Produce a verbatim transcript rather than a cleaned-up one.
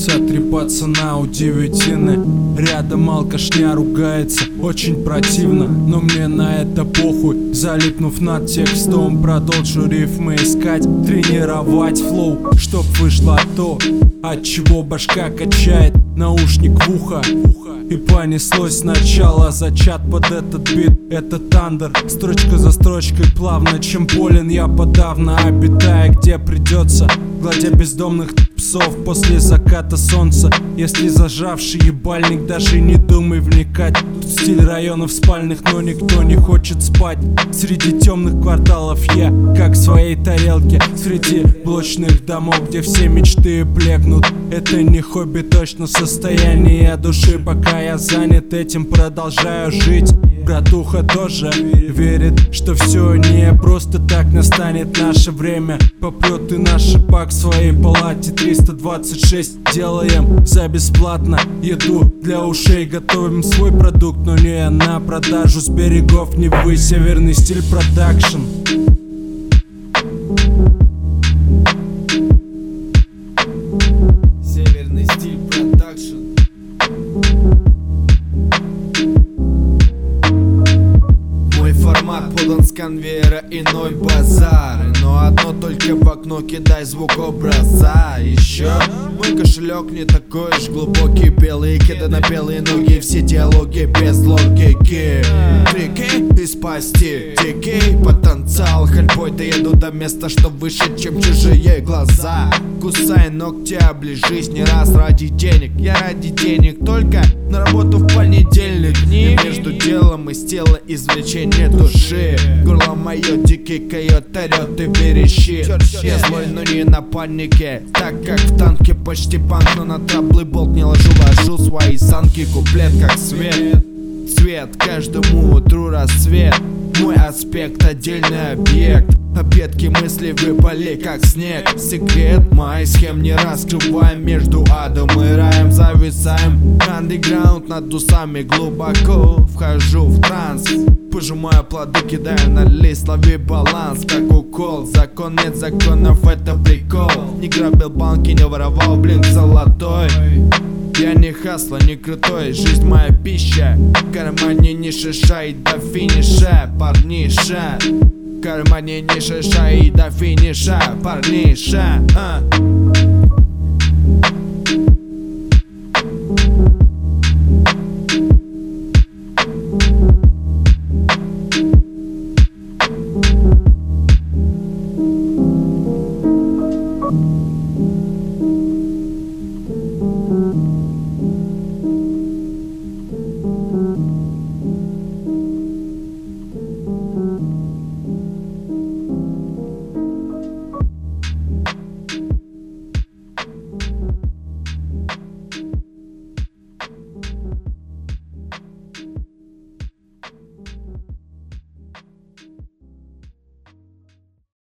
Целуются три пацана у девятины. Рядом алкашня ругается, очень противно, но мне на это похуй. Залипнув над текстом, продолжу рифмы искать, тренировать флоу, чтоб вышло то, от чего башка качает. Наушник в ухо, и понеслось сначала зачат под этот бит. Это тандер, строчка за строчкой плавно, чем болен я подавно, обитая где придется, гладя бездомных псов после заката солнца. Если зажавший ебальник, даже не думай вникать. Тут стиль районов спальных, но никто не хочет спать. Среди темных кварталов я, как в своей тарелке, среди блочных домов, где все мечты блекнут. Это не хобби, точно состояние души. Пока я занят этим, продолжаю жить. Братуха тоже верит, что все не просто так. Настанет наше время, попрет и наш шипак в своей палате. Триста двадцать шесть делаем за бесплатно. Еду для ушей, готовим свой продукт, но не на продажу. С берегов Невы, северный стиль продакшн. Северный стиль продакшн. Формат подан с конвейера, иной базар. Но одно только в окно кидай звук образа. Еще мой кошелек не такой уж глубокий. Белые кеды на белые ноги, все диалоги без логики. Трики из пасти, дикий потенциал. Ходьбой доеду до места, что выше, чем чужие глаза. Кусай ногти, оближись не раз ради денег. Я ради денег только на работу в понедельник. Дни между делом и тела извлечение души. Горло мое дикий койот орет и верещит. Я злой, но не на панике, так как в танке почти панк. Но на траблы болт не ложу, ложу свои санки. Куплет как свет, цвет каждому утру рассвет. Мой аспект отдельный объект. Объедки мысли выпали как снег. Секрет моих схем не раскрываем. Между адом и раем зависаем. Андеграунд над усами глубоко. Вхожу в транс, пожимаю плоды, кидаю на лист. Лови баланс, как укол. Закон нет законов, это прикол. Не грабил банки, не воровал блин золотой. Я не хасла, не крутой, жизнь моя пища. В кармане не шиша и до финиша, парниша. В кармане не шиша и до финиша, парниша, а.